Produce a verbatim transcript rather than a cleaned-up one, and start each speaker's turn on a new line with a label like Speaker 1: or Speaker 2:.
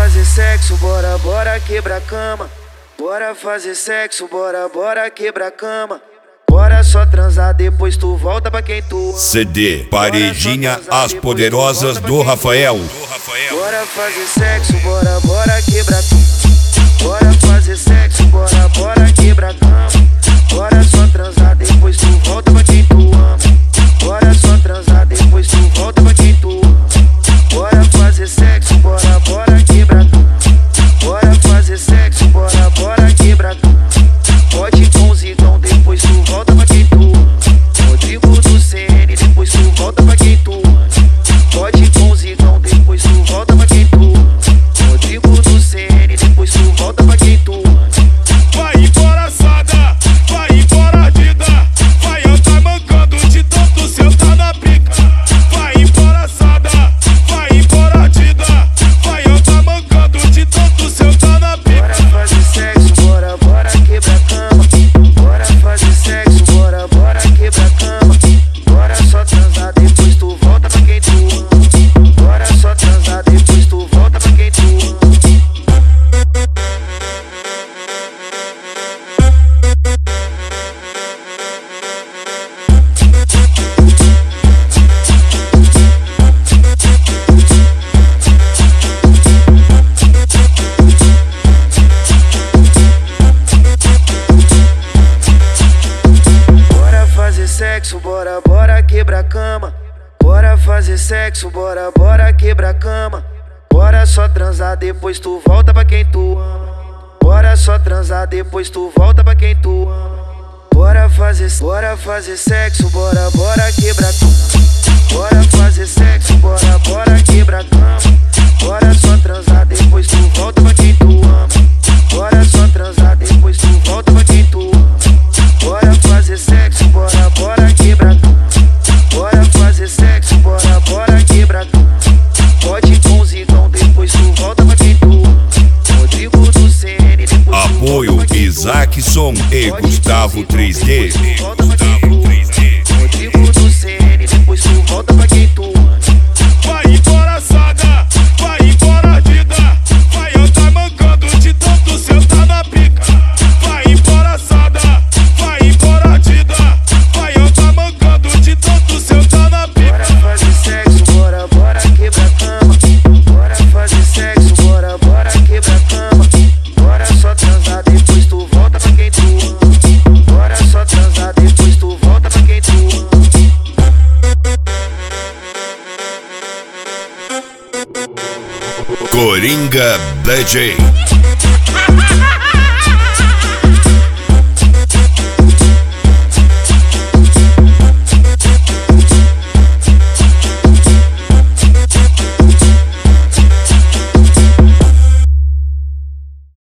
Speaker 1: fazer sexo, bora, bora quebra a cama. Bora fazer sexo, bora, bora quebra a cama. Bora só transar, depois tu volta pra quem tu ama.
Speaker 2: C D Paredinha As Poderosas do Rafael.
Speaker 1: Bora fazer sexo, bora, bora quebra a cama. Bora fazer sexo, bora, bora quebra a cama. Bora só transar, depois tu volta pra quem tu ama. Bora só transar, depois tu volta pra quem tu ama. Bora fazer sexo, bora, bora quebra a cama. Bora fazer sexo, bora, bora quebra a cama. Pode com o Zigão, depois tu volta pra quem tu ama. Rodrigo do C N, depois tu volta pra quem tu ama. Pode com o Zigão, depois tu volta pra quem tu ama. Rodrigo do C N, depois tu volta pra quem tu ama.
Speaker 3: Vai embora, sada, vai embora, dida. Vai andar mancando de tanto sentar na pica. Vai embora, sada, vai embora, dida. Vai andar mancando de tanto sentar na pica.
Speaker 1: Bora fazer sexo, bora, bora quebra a cama. Bora fazer sexo, bora, bora quebra a cama. Bora só transar, depois tu volta pra quem tu ama. Bora só transar, depois tu volta pra quem tu ama. Bora fazer sexo, bora, bora quebra a cama. Bora fazer sexo, bora, bora quebra a cama. Bora só transar, depois tu volta pra quem tu ama. Bora só transar, depois tu volta pra quem tu ama. Bora fazer, bora fazer sexo, bora, bora quebra a cama. Bora fazer sexo, bora, bora quebra a cama. Bora só transar, depois tu volta pra quem tu ama. Bora só transar, depois tu volta pra quem tu ama. Bora fazer sexo, bora, bora quebra a cama. Bora fazer sexo, bora, bora quebra a cama. Pode com o Zigão, depois tu volta pra quem tu ama. Rodrigo do C N, depois tu volta pra quem tu ama.
Speaker 2: Apoio Isaacson e Gustavo três D.
Speaker 1: Rodrigo do C N, depois tu volta pra quem tu ama.
Speaker 3: Vai embora, sada, vai embora, dida. Vai andar mancando de tanto sentar na pica. Vai embora, sada, vai embora, dida. Vai andar mancando de tanto sentar na pica.
Speaker 1: Bora fazer sexo, bora, bora quebra a cama. Bora fazer sexo, bora, bora quebra a cama. Bora só transar, depois tu volta pra quem tu ama. Bora só transar, depois tu volta pra quem tu ama.
Speaker 2: Coringa D J.